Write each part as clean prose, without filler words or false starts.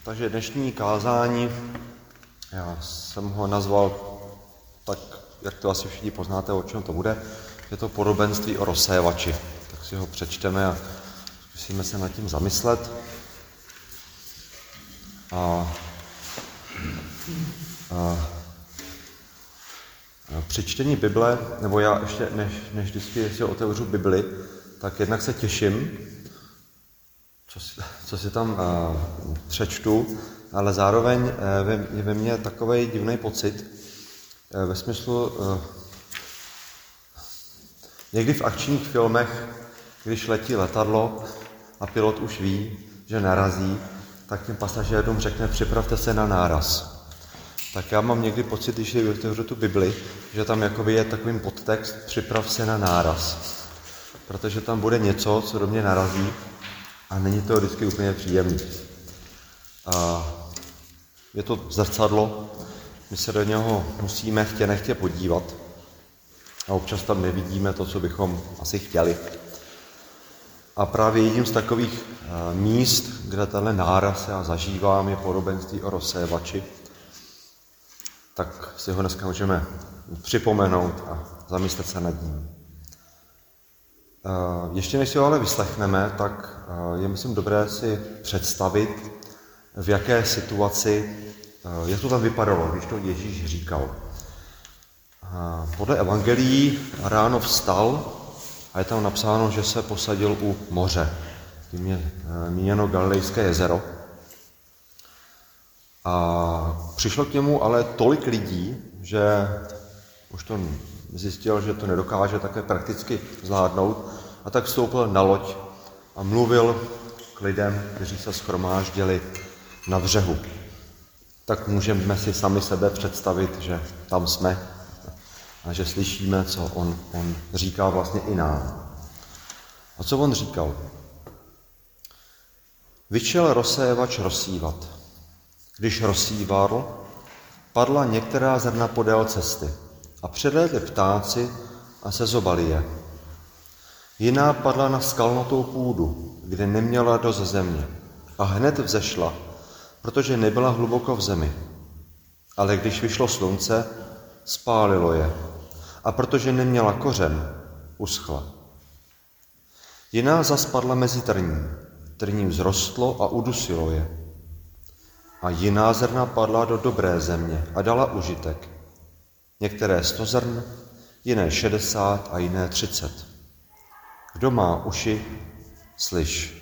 Takže dnešní kázání, já jsem ho nazval tak, jak to asi všichni poznáte, o čem to bude. Je to podobenství o rozsévači. Tak si ho přečteme a zkusíme se nad tím zamyslet. Při čtení Bible, nebo já ještě než vždycky si otevřu Bibli, tak jednak se těším, co si tam přečtu, ale zároveň je ve mně takovej divný pocit, ve smyslu, někdy v akčních filmech, když letí letadlo a pilot už ví, že narazí, tak těm pasažérům řekne, připravte se na náraz. Tak já mám někdy pocit, když si otevřu tu Bibli, že tam jakoby je takový podtext, připrav se na náraz. Protože tam bude něco, co do mě narazí a není to vždycky úplně příjemný. Je to zrcadlo, my se do něho musíme chtě nechtě podívat a občas tam nevidíme to, co bychom asi chtěli. A právě jedním z takových míst, kde tenhle náraz já zažívám, je podobenství o rozsévači. Tak si ho dneska můžeme připomenout a zamyslet se nad ním. Ještě než si ho ale vyslechneme, tak je myslím dobré si představit, v jaké situaci, jak to tam vypadalo, když to Ježíš říkal. Podle evangelií ráno vstal a je tam napsáno, že se posadil u moře. Tím je míněno Galilejské jezero. A přišlo k němu ale tolik lidí, že už to zjistil, že to nedokáže také prakticky zvládnout, a tak vstoupil na loď a mluvil k lidem, kteří se shromáždili na břehu. Tak můžeme si sami sebe představit, že tam jsme a že slyšíme, co on říká vlastně i nám. A co on říkal? Vyšel rozsévač rozsívat. Když rozsíval, padla některá zrna podél cesty a předlétli ptáci a sezobali je. Jiná padla na skalnatou půdu, kde neměla dost země a hned vzešla, protože nebyla hluboko v zemi. Ale když vyšlo slunce, spálilo je a protože neměla kořen, uschla. Jiná zas padla mezi trní. Trní vzrostlo a udusilo je. A jiná zrna padla do dobré země a dala užitek. Některé 100 zrn, jiné 60 a jiné 30. Kdo má uši, slyš.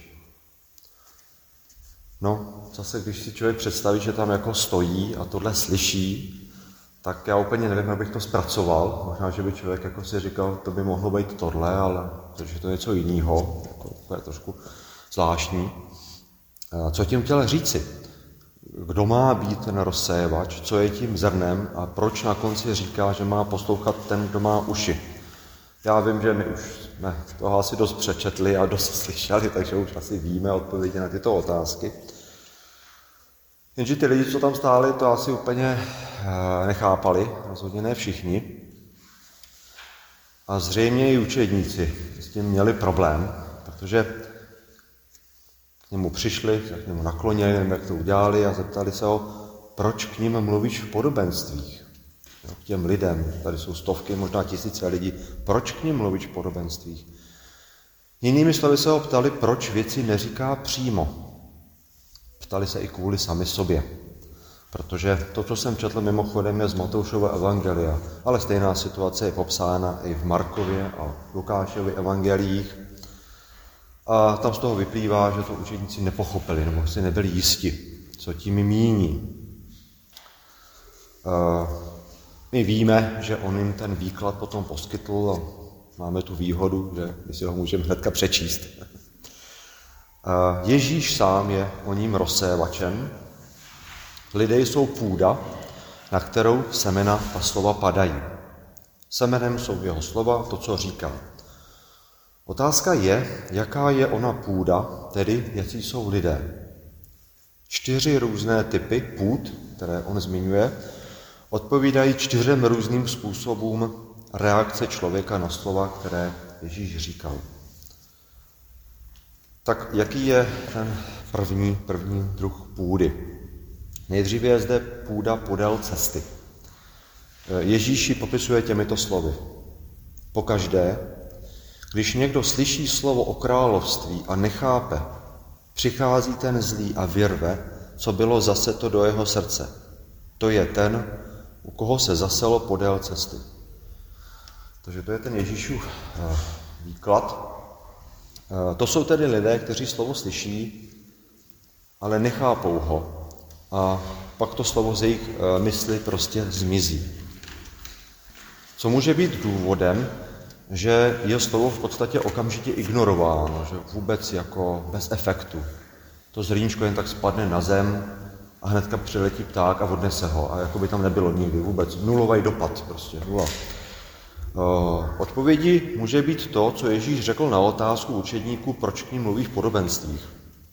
No, zase když si člověk představí, že tam jako stojí a tohle slyší, tak já úplně nevím, jak bych to zpracoval. Možná, že by člověk jako si říkal, to by mohlo být tohle, ale protože to je něco jiného, jako to je trošku zvláštní. Co tím chtěl říci? Kdo má být ten rozsévač, co je tím zrnem a proč na konci říká, že má poslouchat ten, kdo má uši. Já vím, že my už jsme toho asi dost přečetli a dost slyšeli, takže už asi víme odpovědi na tyto otázky. Jenže ty lidi, co tam stáli, to asi úplně nechápali, rozhodně ne všichni. A zřejmě i učedníci s tím měli problém, protože k němu přišli, se k němu naklonili, nevím, jak to udělali a zeptali se ho, proč k ním mluvíš v podobenstvích. K těm lidem, tady jsou stovky, možná tisíce lidí, proč k ním mluvíš v podobenstvích. Jinými slovy se ho ptali, proč věci neříká přímo. Ptali se i kvůli sami sobě, protože to, co jsem četl mimochodem, je z Matoušova evangelia, ale stejná situace je popsána i v Markově a Lukášově evangeliích. A tam z toho vyplývá, že to učedníci nepochopili, nebo si nebyli jisti, co tím míní. My víme, že on jim ten výklad potom poskytl a máme tu výhodu, že my si ho můžeme hnedka přečíst. Ježíš sám je o ním rozsévačem. Lidé jsou půda, na kterou semena a slova padají. Semenem jsou jeho slova, to, co říká. Otázka je, jaká je ona půda, tedy jaký jsou lidé. 4 různé typy půd, které on zmiňuje, odpovídají 4 různým způsobům reakce člověka na slova, které Ježíš říkal. Tak jaký je ten první druh půdy? Nejdříve je zde půda podél cesty. Ježíš ji popisuje těmito slovy. Pokaždé, když někdo slyší slovo o království a nechápe, přichází ten zlý a vyrve, co bylo zaseto do jeho srdce. To je ten, u koho se zaselo podél cesty. Takže to je ten Ježíšův výklad. To jsou tedy lidé, kteří slovo slyší, ale nechápou ho. A pak to slovo z jejich mysli prostě zmizí. Co může být důvodem, že je slovo v podstatě okamžitě ignorováno, že vůbec jako bez efektu. To zrníčko jen tak spadne na zem a hnedka přiletí pták a odnese ho. A jako by tam nebylo nikdy vůbec. Nulový dopad prostě, nula. Odpovědí může být to, co Ježíš řekl na otázku učedníků, proč k ním mluví v podobenstvích.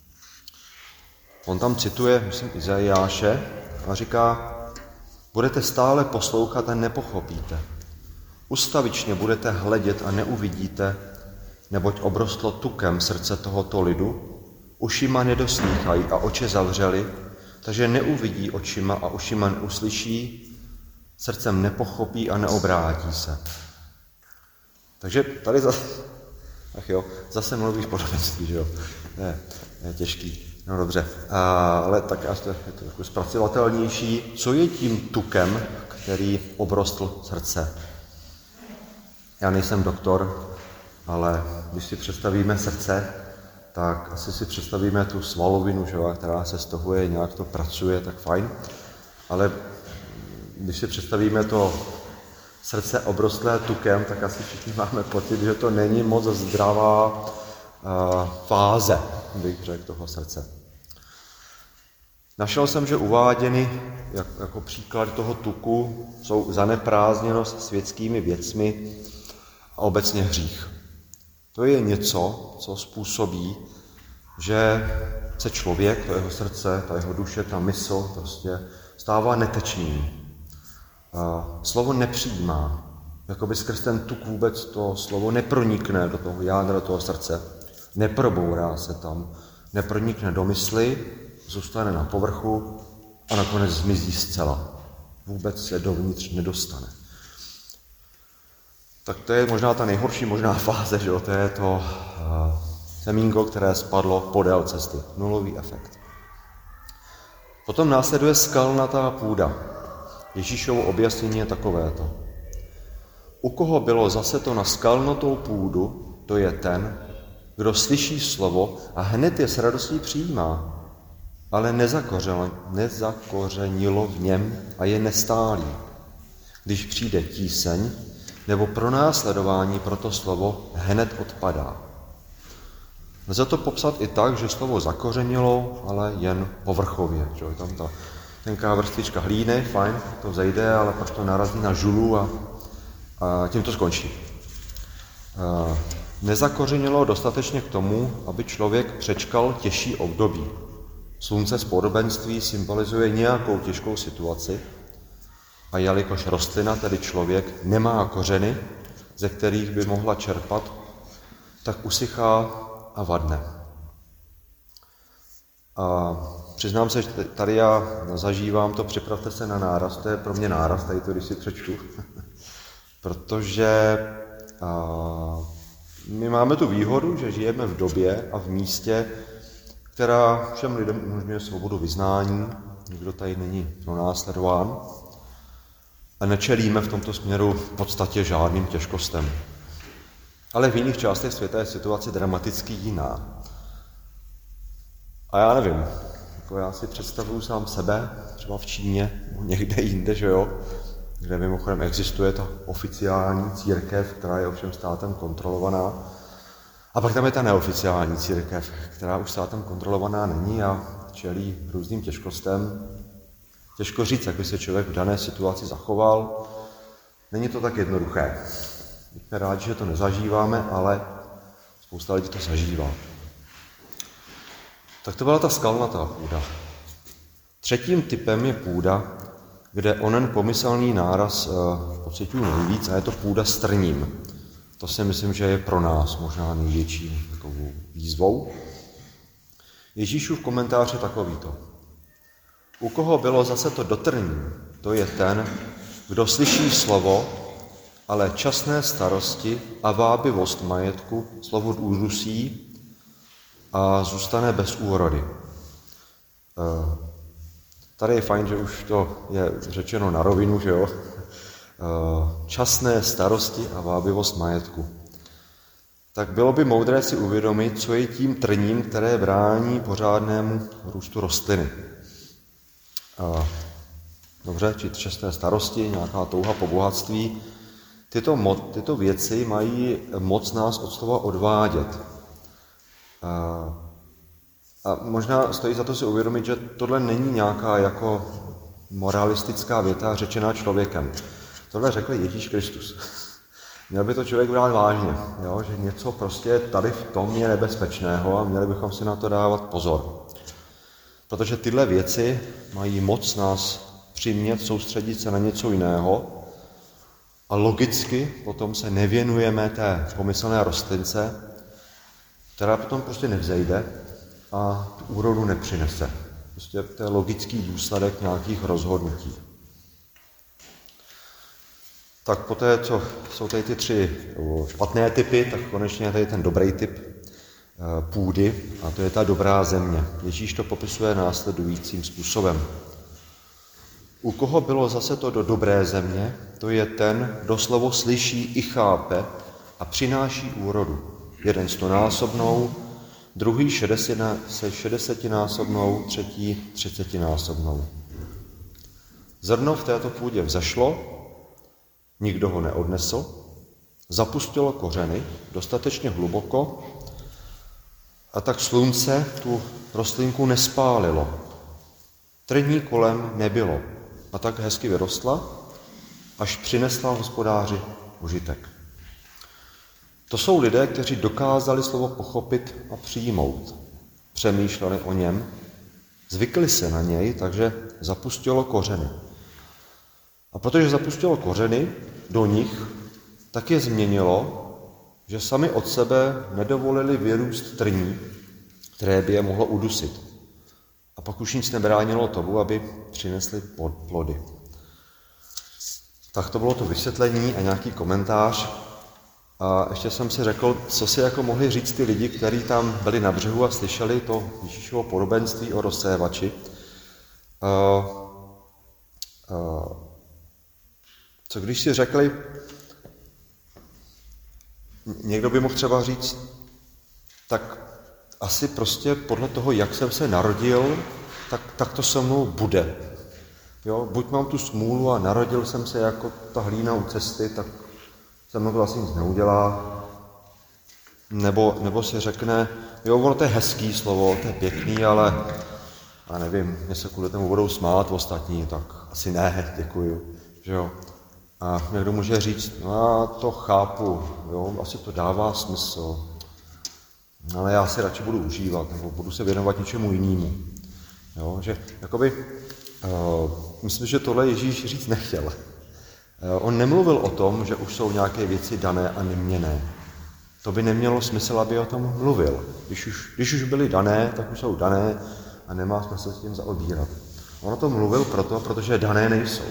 On tam cituje, myslím, Izajáše a říká, budete stále poslouchat a nepochopíte. Ustavičně budete hledět a neuvidíte, neboť obrostlo tukem srdce tohoto lidu, ušima nedoslýchají a oči zavřeli, takže neuvidí očima a ušima neuslyší, srdcem nepochopí a neobrátí se. Takže tady zase mluvíš podobenství, že jo? Je těžký. No dobře, ale tak je to jako zpracovatelnější. Co je tím tukem, který obrostl srdce? Já nejsem doktor, ale když si představíme srdce, tak asi si představíme tu svalovinu, že jo, která se stahuje, nějak to pracuje, tak fajn. Ale když si představíme to srdce obrostlé tukem, tak asi všichni máme pocit, že to není moc zdravá fáze, bych řekl, toho srdce. Našel jsem, že uváděny jako příklad toho tuku jsou zaneprázdněnost světskými věcmi a obecně hřích. To je něco, co způsobí, že se člověk, to jeho srdce, ta jeho duše, ta mysl prostě stává netečným. Slovo nepřijímá. Jakoby skrz ten tuk vůbec to slovo nepronikne do toho jádra toho srdce. Neprobourá se tam, nepronikne do mysli, zůstane na povrchu a nakonec zmizí zcela. Vůbec se dovnitř nedostane. Tak to je možná ta nejhorší možná fáze, že jo? To je to semínko, které spadlo podél cesty. Nulový efekt. Potom následuje skalnatá půda. Ježíšovo objasnění je takovéto. U koho bylo zaseto na skalnatou půdu, to je ten, kdo slyší slovo a hned je s radostí přijímá, ale nezakořenilo v něm a je nestálý. Když přijde tíseň nebo pronásledování pro to slovo, hned odpadá. Lze to popsat i tak, že slovo zakořenilo, ale jen povrchově. Že? Tam ta tenká vrstvička hlíny, fajn, to zejde, ale pak to narazí na žulu a tím to skončí. Nezakořenilo dostatečně k tomu, aby člověk přečkal těžší období. Slunce z podobenství symbolizuje nějakou těžkou situaci a jelikož rostlina, tedy člověk, nemá kořeny, ze kterých by mohla čerpat, tak usychá a vadne. A přiznám se, že tady já zažívám to, připravte se na náraz, to je pro mě náraz, tady to, když si přečtu, protože my máme tu výhodu, že žijeme v době a v místě, která všem lidem umožňuje svobodu vyznání, nikdo tady není pronásledován a nečelíme v tomto směru v podstatě žádným těžkostem. Ale v jiných částech světa je situace dramaticky jiná. A já nevím, jako já si představuju sám sebe, třeba v Číně, nebo někde jinde, že jo, kde mimochodem existuje ta oficiální církev, která je ovšem státem kontrolovaná. A pak tam je ta neoficiální církev, která už státem kontrolovaná není a čelí různým těžkostem. Těžko říct, jak by se člověk v dané situaci zachoval. Není to tak jednoduché. Jsme rádi, že to nezažíváme, ale spousta lidí to zažívá. Tak to byla ta skalnatá půda. Třetím typem je půda, kde onen pomyslný náraz pociťuji nejvíc, a je to půda s trním. To si myslím, že je pro nás možná největší takovou výzvou. Ježíšův komentář je takovýto. U koho bylo zase to dotrní, to je ten, kdo slyší slovo, ale časné starosti a vábivost majetku slovo udusí a zůstane bez úrody. Tady je fajn, že už to je řečeno na rovinu, že jo? Časné starosti a vábivost majetku. Tak bylo by moudré si uvědomit, co je tím trním, které brání pořádnému růstu rostliny. Dobře, či časné starosti, nějaká touha po bohatství. Tyto věci mají moc nás od slova odvádět. A možná stojí za to si uvědomit, že tohle není nějaká jako moralistická věta řečená člověkem. Tohle řekl Ježíš Kristus. Měl by to člověk brát vážně, jo? Že něco prostě tady v tom je nebezpečného a měli bychom si na to dávat pozor. Protože tyhle věci mají moc nás přimět soustředit se na něco jiného a logicky potom se nevěnujeme té pomyslné rostlince, která potom prostě nevzejde a tu úrodu nepřinese. Prostě to je logický důsledek nějakých rozhodnutí. Tak poté, co jsou tady ty 3 špatné typy, tak konečně je tady ten dobrý typ půdy a to je ta dobrá země. Ježíš to popisuje následujícím způsobem. U koho bylo zase to do dobré země, to je ten, kdo slovo slyší i chápe a přináší úrodu. Jeden 100násobnou, druhý 60násobnou, třetí 30násobnou. Zrno v této půdě vzešlo, nikdo ho neodnesl, zapustilo kořeny dostatečně hluboko a tak slunce tu rostlinku nespálilo. Trní kolem nebylo a tak hezky vyrostla, až přinesla hospodáři užitek. To jsou lidé, kteří dokázali slovo pochopit a přijmout. Přemýšleli o něm, zvykli se na něj, takže zapustilo kořeny. A protože zapustilo kořeny do nich, tak je změnilo, že sami od sebe nedovolili vyrůst trní, které by je mohlo udusit. A pak už nic nebránilo tomu, aby přinesli plody. Tak to bylo to vysvětlení a nějaký komentář. A ještě jsem si řekl, co si jako mohli říct ty lidi, kteří tam byli na břehu a slyšeli to Ježíšovo podobenství o rozsévači. Co když si řekli, někdo by mohl třeba říct, tak asi prostě podle toho, jak jsem se narodil, tak to se mnou bude. Jo? Buď mám tu smůlu a narodil jsem se jako ta hlína u cesty, tak se mnou to asi nic neudělá. Nebo si řekne, jo, ono to je hezký slovo, to je pěkný, ale já nevím, mě se kvůli tomu budou smát ostatní, tak asi ne, děkuju. Že jo? A někdo může říct, no já to chápu, jo, asi to dává smysl, ale já si radši budu užívat, nebo budu se věnovat něčemu jinému. Jo, že jakoby, myslím, že tohle Ježíš říct nechtěl. On nemluvil o tom, že už jsou nějaké věci dané a neměnné. To by nemělo smysl, aby o tom mluvil. Když už byly dané, tak už jsou dané a nemá smysl s tím zaobírat. On o tom mluvil protože dané nejsou.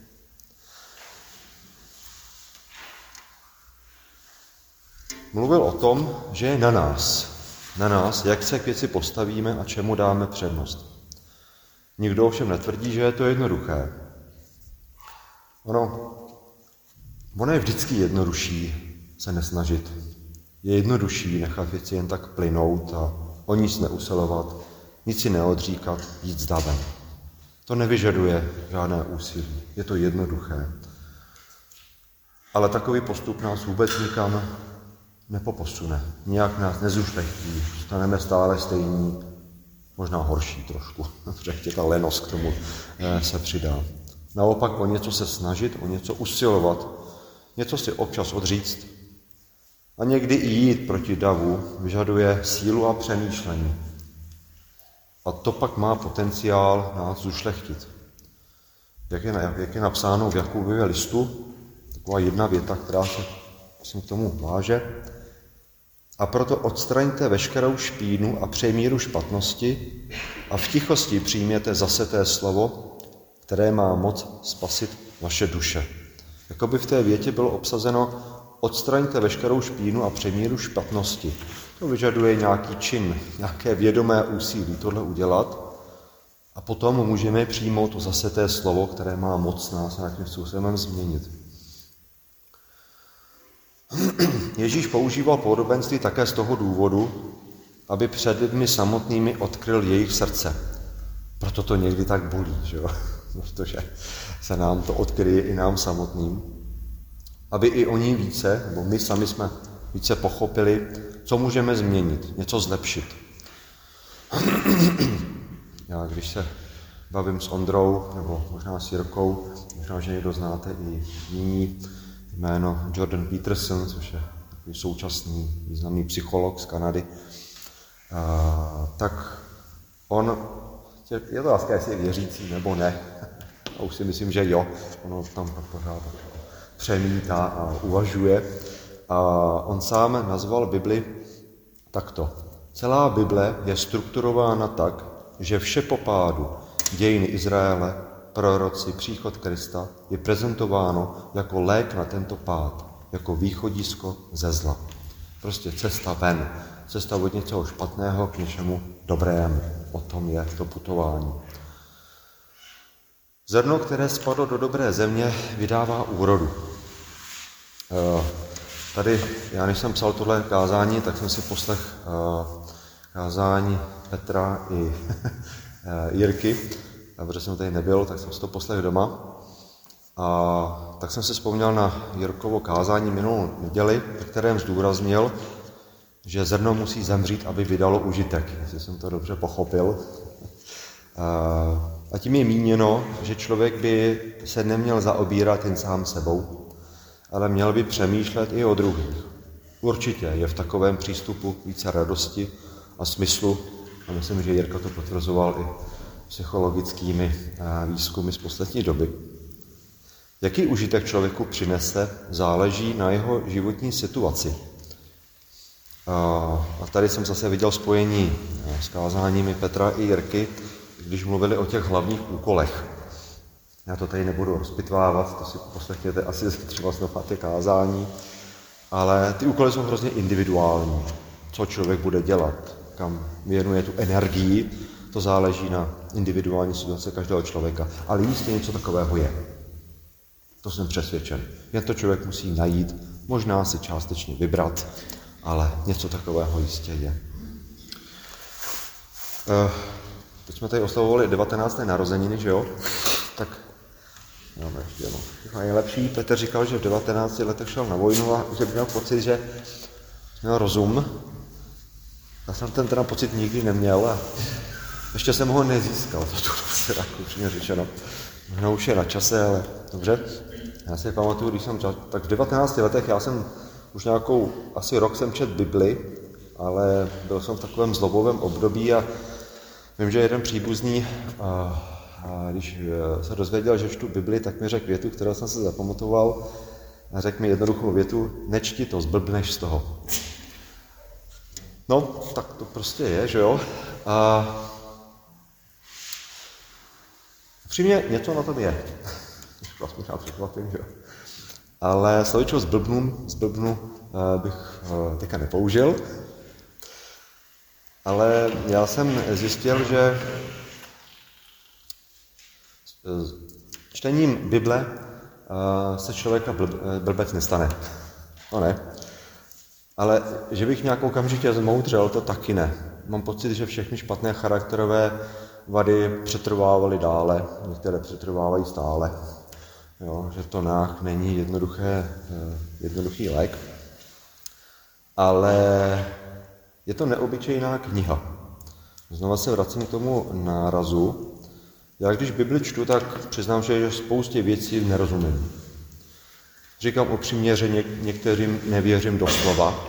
Mluvil o tom, že je na nás, jak se k věci postavíme a čemu dáme přednost. Nikdo ovšem netvrdí, že je to jednoduché. Ono je vždycky jednodušší se nesnažit. Je jednodušší nechat věci jen tak plynout a o nic neusilovat, nic si neodříkat, jít s davem. To nevyžaduje žádné úsilí, je to jednoduché. Ale takový postup nás vůbec nikam nepoposune, nijak nás nezušlechtí, staneme stále stejní, možná horší trošku, protože ještě ta lenost k tomu se přidá. Naopak o něco se snažit, o něco usilovat, něco si občas odříct a někdy i jít proti davu vyžaduje sílu a přemýšlení. A to pak má potenciál nás zušlechtit. Jak je napsáno v Jakubově listu, taková jedna věta, která se k tomu váže. A proto odstraňte veškerou špínu a přemíru špatnosti a v tichosti přijměte zaseté slovo, které má moc spasit vaše duše. Jakoby v té větě bylo obsazeno odstraňte veškerou špínu a přemíru špatnosti. To vyžaduje nějaký čin, nějaké vědomé úsilí tohle udělat a potom můžeme přijmout to zaseté slovo, které má moc nás nějakým způsobem změnit. Ježíš používal podobenství také z toho důvodu, aby před lidmi samotnými odkryl jejich srdce. Proto to někdy tak bolí, že jo? Protože se nám to odkryje i nám samotným. Aby i oni více, nebo my sami jsme více pochopili, co můžeme změnit, něco zlepšit. Já když se bavím s Ondrou, nebo možná s Jirkou, možná, že někdo znáte i jiný, jméno Jordan Peterson, což je takový současný významný psycholog z Kanady, tak on, je to asi, jestli je věřící nebo ne, a už si myslím, že jo, ono tam pořád přemítá a uvažuje. A on sám nazval Bibli takto. Celá Bible je strukturována tak, že vše po pádu, dějiny Izraele, proroci, příchod Krista je prezentováno jako lék na tento pád, jako východisko ze zla. Prostě cesta ven, cesta od něčeho špatného k něčemu dobrému. O tom je to putování. Zrno, které spadlo do dobré země, vydává úrodu. Tady, já než jsem psal tohle kázání, tak jsem si poslechl kázání Petra i Jirky, protože jsem tady nebyl, tak jsem si to poslechl doma. A tak jsem si vzpomněl na Jirkovo kázání minulou neděli, ve kterém zdůraznil, že zrno musí zemřít, aby vydalo užitek, jestli jsem to dobře pochopil. A tím je míněno, že člověk by se neměl zaobírat jen sám sebou, ale měl by přemýšlet i o druhých. Určitě je v takovém přístupu více radosti a smyslu, a myslím, že Jirka to potvrzoval i psychologickými výzkumy z poslední doby. Jaký užitek člověku přinese, záleží na jeho životní situaci. A tady jsem zase viděl spojení s kázáními Petra i Jirky, když mluvili o těch hlavních úkolech. Já to tady nebudu rozpitvávat, to si poslechněte asi třeba znova ty kázání, ale ty úkoly jsou hrozně individuální. Co člověk bude dělat, kam věnuje tu energii, to záleží na individuální situaci každého člověka. Ale jistě něco takového je. To jsem přesvědčen. Jen to člověk musí najít, možná si částečně vybrat, ale něco takového jistě je. Teď jsme tady oslavovali 19. narozeniny, že jo? Tak je lepší. Petr říkal, že v 19 letech šel na vojnu a že měl pocit, že měl rozum. Já jsem ten pocit nikdy neměl a ještě jsem ho nezískal, to se tak upřímně řečeno. Možná už je na čase, ale dobře. Já si pamatuju, když jsem tak v 19 letech, já jsem už nějakou, asi rok jsem četl Bibli, ale byl jsem v takovém zlobovém období a vím, že jeden příbuzný, když se dozvěděl, že čtu Bibli, tak mi řekl větu, kterou jsem se zapamatoval, a řekl mi jednoduchou větu, nečti to, zblbneš z toho. No, tak to prostě je, že jo. A upřímně něco na tom je. Vlastně já překvapím, že jo. Ale slovičko zblbnu bych teďka nepoužil. Ale já jsem zjistil, že čtením Bible se člověka blbec nestane. No ne. Ale že bych nějak okamžitě zmoudřel, to taky ne. Mám pocit, že všechny špatné charakterové vady přetrvávaly dále, některé přetrvávají stále. Jo, že to není jednoduchý lék. Ale je to neobyčejná kniha. Znova se vracím k tomu nárazu. Já když Bibli čtu, tak přiznám, že spoustě věcí nerozumím. Říkám upřímně, že některým nevěřím doslova.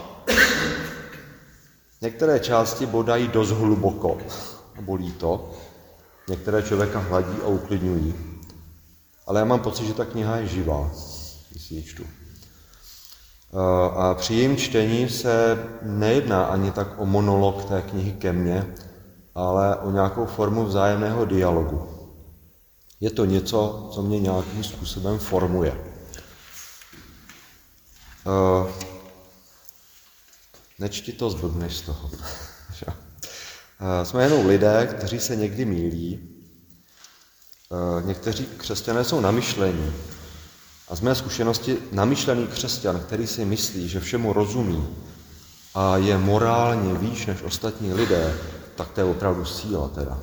Některé části bodají dost hluboko a bolí to. Některé člověka hladí a uklidňují. Ale já mám pocit, že ta kniha je živá, když si ji čtu. A při jejím čtení se nejedná ani tak o monolog té knihy ke mně, ale o nějakou formu vzájemného dialogu. Je to něco, co mě nějakým způsobem formuje. Nečti to, zblbneš z toho. Jsme jenom lidé, kteří se někdy mýlí. Někteří křesťané jsou namyšlení. A z mé zkušenosti namyšlený křesťan, který si myslí, že všemu rozumí a je morálně výš než ostatní lidé, tak to je opravdu síla teda.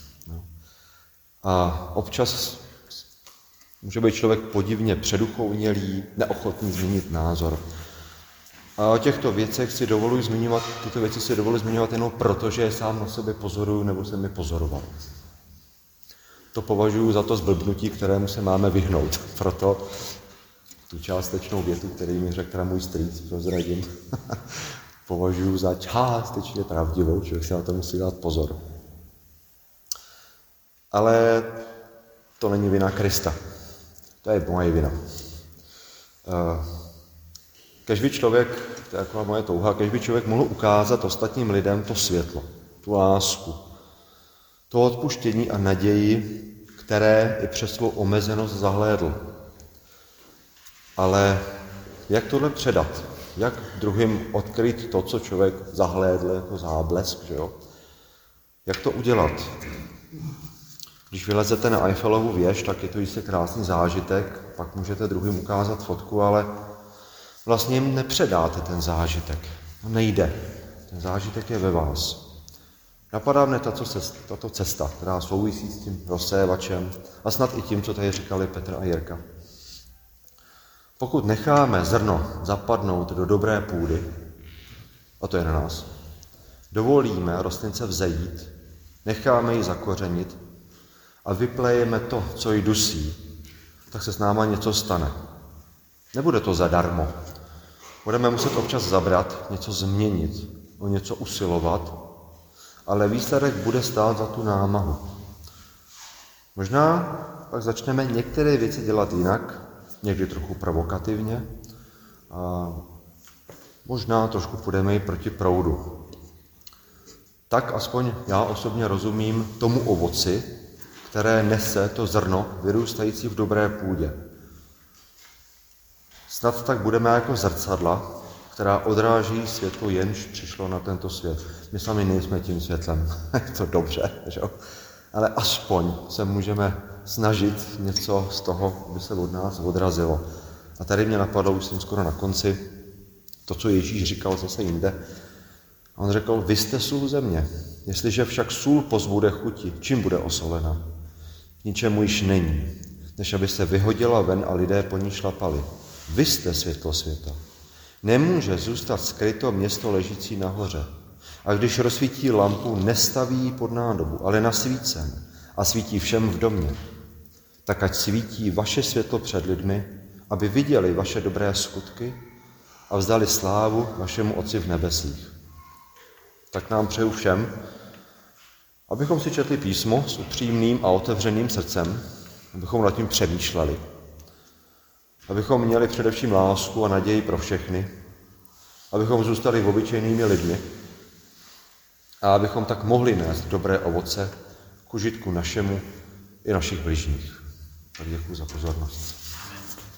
A občas může být člověk podivně předuchovnělý, neochotný změnit názor. A o těchto věcech tyto věci si dovoluji zmiňovat jenom proto, že je sám na sebe pozoruju nebo jsem je pozoroval. To považuji za to zblbnutí, kterému se máme vyhnout. Proto tu částečnou větu, který mi řekl můj strýc, prozradím, považuji za částečně pravdivou, člověk si na to musí dát pozor. Ale to není vina Krista. To je moje vina. Kež by člověk, to je taková moje touha, kež by člověk mohl ukázat ostatním lidem to světlo, tu lásku, to odpuštění a naději, které i přes svou omezenost zahlédl. Ale jak tohle předat? Jak druhým odkryt to, co člověk zahlédl jako záblesk, že jo? Jak to udělat? Když vylezete na Eiffelovu věž, tak je to jistě krásný zážitek, pak můžete druhým ukázat fotku, ale vlastně jim nepředáte ten zážitek. To nejde. Ten zážitek je ve vás. Napadá mne tato cesta, která souvisí s tím rozsévačem a snad i tím, co tady říkali Petr a Jirka. Pokud necháme zrno zapadnout do dobré půdy, a to je na nás, dovolíme rostlince vzejít, necháme ji zakořenit a vyplejeme to, co ji dusí, tak se s náma něco stane. Nebude to zadarmo. Budeme muset občas zabrat, něco změnit, o něco usilovat, ale výsledek bude stát za tu námahu. Možná pak začneme některé věci dělat jinak, někdy trochu provokativně a možná trošku půjdeme i proti proudu. Tak aspoň já osobně rozumím tomu ovoci, které nese to zrno vyrůstající v dobré půdě. Snad tak budeme jako zrcadla, která odráží světlo, jenž přišlo na tento svět. My sami nejsme tím světlem, je to dobře, že? Ale aspoň se můžeme snažit něco z toho, aby se od nás odrazilo. A tady mě napadlo, už jsem skoro na konci, to, co Ježíš říkal zase jinde. On řekl, vy jste sůl země, jestliže však sůl pozbude chuti, čím bude osolena? K ničemu již není, než aby se vyhodila ven a lidé po ní šlapali. Vy jste světlo světa. Nemůže zůstat skryto město ležící nahoře. A když rozsvítí lampu, nestaví ji pod nádobu, ale na svícen a svítí všem v domě. Tak ať svítí vaše světlo před lidmi, aby viděli vaše dobré skutky a vzdali slávu vašemu Otci v nebesích. Tak nám přeju všem, abychom si četli písmo s upřímným a otevřeným srdcem, abychom nad tím přemýšleli, abychom měli především lásku a naději pro všechny, abychom zůstali obyčejnými lidmi a abychom tak mohli nést dobré ovoce k užitku našemu i našich bližních. Tak děkuji za pozornost.